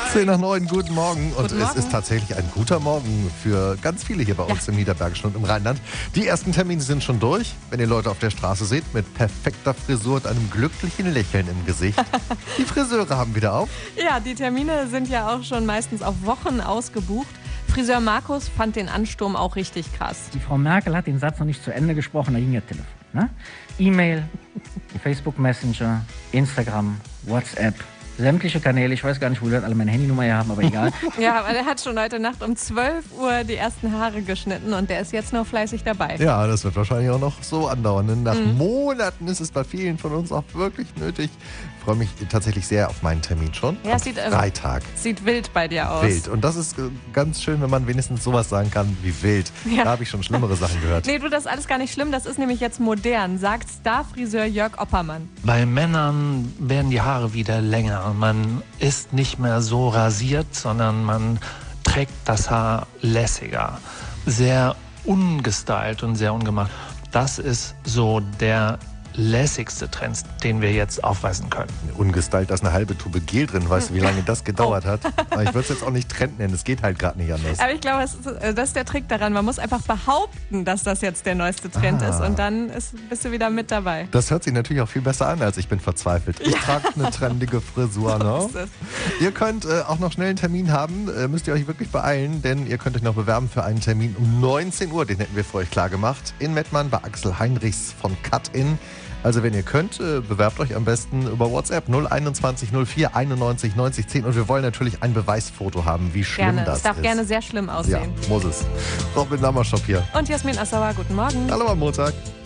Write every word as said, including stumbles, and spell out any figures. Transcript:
zehn nach neun, guten Morgen. Und Guten es Morgen. ist tatsächlich ein guter Morgen für ganz viele hier bei uns Ja. im Niederbergischen und im Rheinland. Die ersten Termine sind schon durch. Wenn ihr Leute auf der Straße seht, mit perfekter Frisur und einem glücklichen Lächeln im Gesicht. Die Friseure haben wieder auf. Ja, die Termine sind ja auch schon meistens auf Wochen ausgebucht. Friseur Markus fand den Ansturm auch richtig krass. Die Frau Merkel hat den Satz noch nicht zu Ende gesprochen, da ging ja Telefon. Ne? E-Mail, Facebook Messenger, Instagram, WhatsApp, sämtliche Kanäle. Ich weiß gar nicht, wo die Leute alle meine Handynummer hier haben, aber egal. Ja, aber der hat schon heute Nacht um zwölf Uhr die ersten Haare geschnitten und der ist jetzt noch fleißig dabei. Ja, das wird wahrscheinlich auch noch so andauern. Denn nach mhm. Monaten ist es bei vielen von uns auch wirklich nötig. Ich freue mich tatsächlich sehr auf meinen Termin schon. Ja, es sieht, ähm, Freitag. Sieht wild bei dir aus. Wild. Und das ist äh, ganz schön, wenn man wenigstens sowas sagen kann wie wild. Ja. Da habe ich schon schlimmere Sachen gehört. Nee, du, das ist alles gar nicht schlimm. Das ist nämlich jetzt modern, sagt Starfriseur Jörg Oppermann. Bei Männern werden die Haare wieder länger. Man ist nicht mehr so rasiert, sondern man trägt das Haar lässiger. Sehr ungestylt und sehr ungemacht. Das ist so der lässigste Trend, den wir jetzt aufweisen können. Ungestylt, da ist eine halbe Tube Gel drin. Weißt du, wie lange das gedauert hat? Aber ich würde es jetzt auch nicht Trend nennen. Es geht halt gerade nicht anders. Aber ich glaube, das ist, das ist der Trick daran. Man muss einfach behaupten, dass das jetzt der neueste Trend Ah. ist. Und dann ist, bist du wieder mit dabei. Das hört sich natürlich auch viel besser an, als ich bin verzweifelt. Ich trage eine trendige Frisur. Ne? So ist es. Ihr könnt äh, auch noch schnell einen Termin haben. Äh, müsst ihr euch wirklich beeilen, denn ihr könnt euch noch bewerben für einen Termin um neunzehn Uhr. Den hätten wir für euch klar gemacht. In Mettmann bei Axel Heinrichs von Cut-In. Also wenn ihr könnt, äh, bewerbt euch am besten über WhatsApp null einundzwanzig null vier einundneunzig neunzig zehn. Und wir wollen natürlich ein Beweisfoto haben, wie schlimm Gerne. das Es darf ist. gerne sehr schlimm Ja, aussehen. muss es. Robin Lammershop hier. Und Jasmin Assauer, guten Morgen. Hallo am Montag.